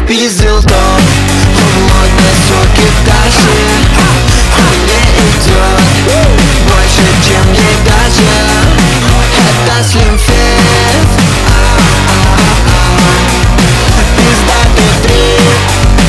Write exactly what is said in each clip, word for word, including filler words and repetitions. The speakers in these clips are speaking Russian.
спиздил топ. Он модной суки Даши, он не идет больше, чем ей даже. Это Slim Fit, пиздатый трип.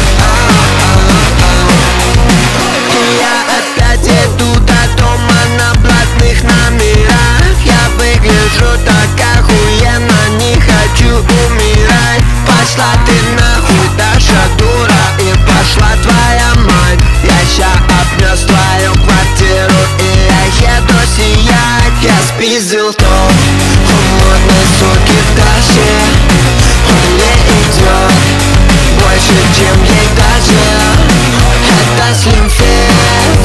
И я опять иду до дома на блатных номерах. Я выгляжу так охуенно, не хочу умирать. Пошла ты нахуй, Даша, дура, и пошла твоя мать. Я ща обнес твою квартиру, и я еду сиять. Я спиздил топ, он модной суки Даши, он не идет больше, чем ей даже. Это Slim Fit,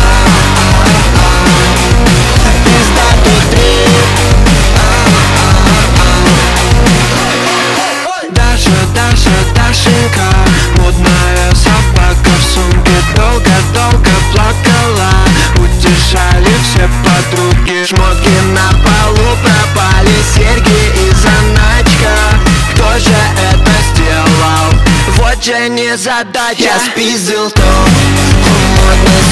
пиздатый трип. Даша, Даша, Дашенька, модная собака в сумке долго-долго плакала. Утешали все подруги, шмотки на полу пропали, серьги и заначка. Кто же это сделал? Вот же незадача. Я спиздил топ, он модной